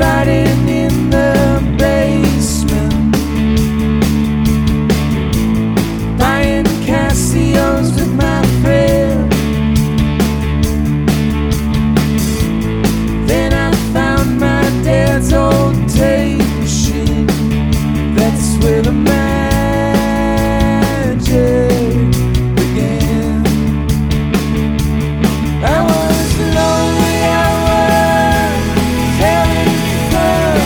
riding in the basement, buying Casios with my friend. Then I found my dad's old tape machine. That's where the magic began. I was lonely, I was having fun.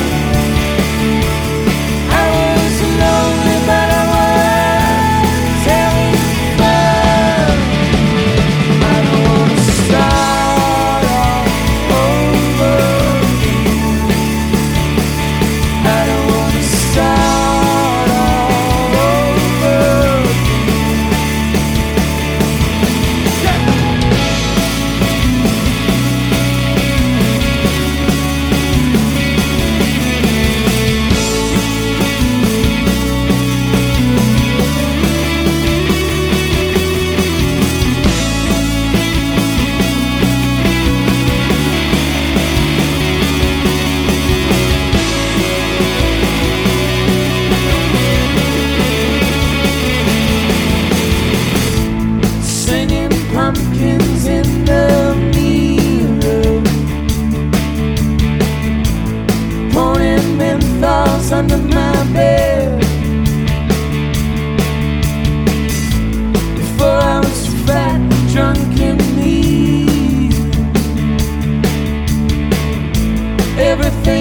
I was lonely, but I was having fun. I don't wanna start all over again. I don't wanna start all over singing pumpkins in the mirror, pouring menthols under my bed. Before I was fat and drunk in me, everything